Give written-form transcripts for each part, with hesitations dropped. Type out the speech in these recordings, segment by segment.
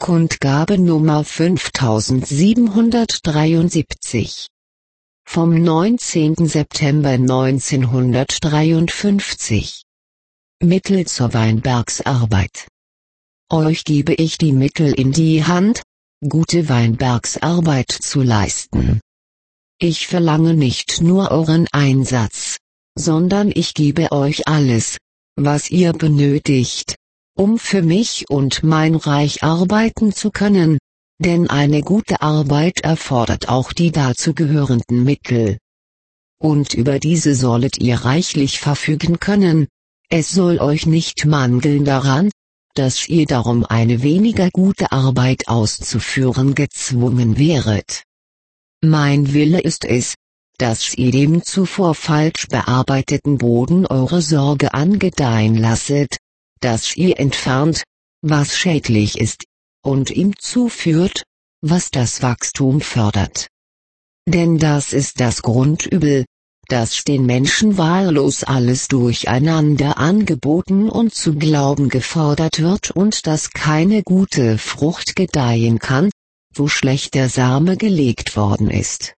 Kundgabe Nummer 5773 vom 19. September 1953. Mittel zur Weinbergsarbeit. Euch gebe ich die Mittel in die Hand, gute Weinbergsarbeit zu leisten. Ich verlange nicht nur euren Einsatz, sondern ich gebe euch alles, was ihr benötigt, um für mich und mein Reich arbeiten zu können, denn eine gute Arbeit erfordert auch die dazugehörenden Mittel. Und über diese sollet ihr reichlich verfügen können, es soll euch nicht mangeln daran, dass ihr darum eine weniger gute Arbeit auszuführen gezwungen wäret. Mein Wille ist es, dass ihr dem zuvor falsch bearbeiteten Boden eure Sorge angedeihen lasset, dass ihr entfernt, was schädlich ist, und ihm zuführt, was das Wachstum fördert. Denn das ist das Grundübel, dass den Menschen wahllos alles durcheinander angeboten und zu glauben gefordert wird und dass keine gute Frucht gedeihen kann, wo schlechter Same gelegt worden ist.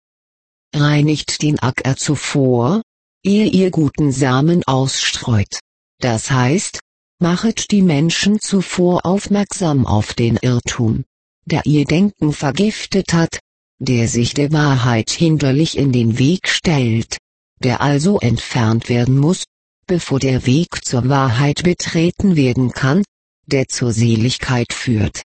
Reinigt den Acker zuvor, ehe ihr guten Samen ausstreut, das heißt, machet die Menschen zuvor aufmerksam auf den Irrtum, der ihr Denken vergiftet hat, der sich der Wahrheit hinderlich in den Weg stellt, der also entfernt werden muss, bevor der Weg zur Wahrheit betreten werden kann, der zur Seligkeit führt.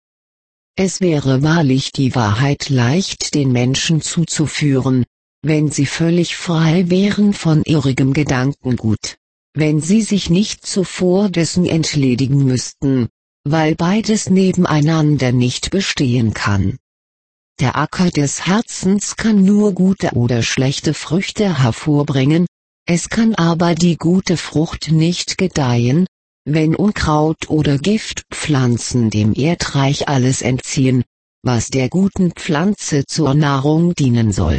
Es wäre wahrlich die Wahrheit leicht den Menschen zuzuführen, wenn sie völlig frei wären von irrigem Gedankengut, wenn sie sich nicht zuvor dessen entledigen müssten, weil beides nebeneinander nicht bestehen kann. Der Acker des Herzens kann nur gute oder schlechte Früchte hervorbringen, es kann aber die gute Frucht nicht gedeihen, wenn Unkraut oder Giftpflanzen dem Erdreich alles entziehen, was der guten Pflanze zur Nahrung dienen soll.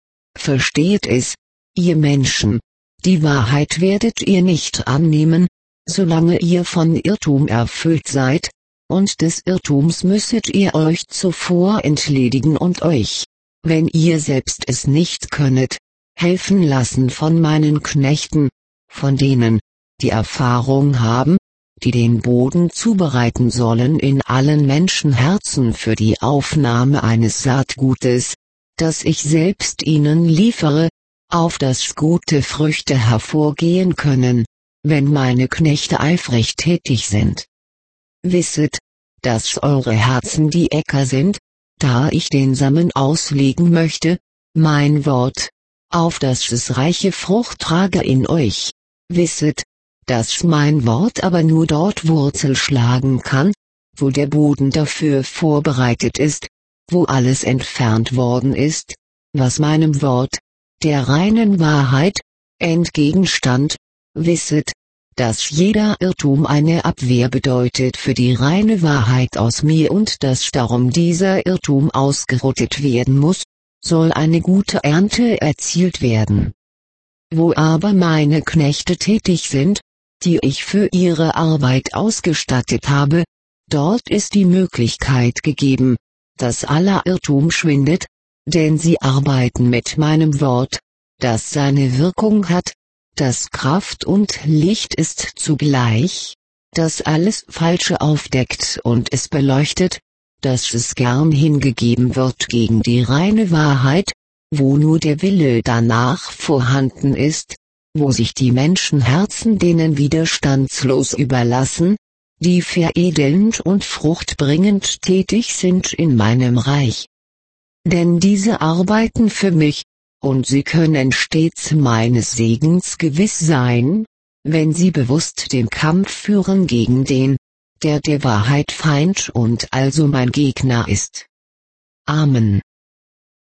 Versteht es, ihr Menschen, die Wahrheit werdet ihr nicht annehmen, solange ihr von Irrtum erfüllt seid, und des Irrtums müsset ihr euch zuvor entledigen und euch, wenn ihr selbst es nicht könnet, helfen lassen von meinen Knechten, von denen, die Erfahrung haben, die den Boden zubereiten sollen in allen Menschenherzen für die Aufnahme eines Saatgutes, das ich selbst ihnen liefere, auf das gute Früchte hervorgehen können, wenn meine Knechte eifrig tätig sind. Wisset, dass eure Herzen die Äcker sind, da ich den Samen auslegen möchte, mein Wort, auf das es reiche Frucht trage in euch. Wisset, dass mein Wort aber nur dort Wurzel schlagen kann, wo der Boden dafür vorbereitet ist, wo alles entfernt worden ist, was meinem Wort, der reinen Wahrheit, entgegenstand. Wisset, dass jeder Irrtum eine Abwehr bedeutet für die reine Wahrheit aus mir und dass darum dieser Irrtum ausgerottet werden muss, soll eine gute Ernte erzielt werden. Wo aber meine Knechte tätig sind, die ich für ihre Arbeit ausgestattet habe, dort ist die Möglichkeit gegeben, dass aller Irrtum schwindet, denn sie arbeiten mit meinem Wort, das seine Wirkung hat, das Kraft und Licht ist zugleich, das alles Falsche aufdeckt und es beleuchtet, dass es gern hingegeben wird gegen die reine Wahrheit, wo nur der Wille danach vorhanden ist, wo sich die Menschenherzen denen widerstandslos überlassen, die veredelnd und fruchtbringend tätig sind in meinem Reich. Denn diese arbeiten für mich, und sie können stets meines Segens gewiss sein, wenn sie bewusst den Kampf führen gegen den, der der Wahrheit Feind und also mein Gegner ist. Amen.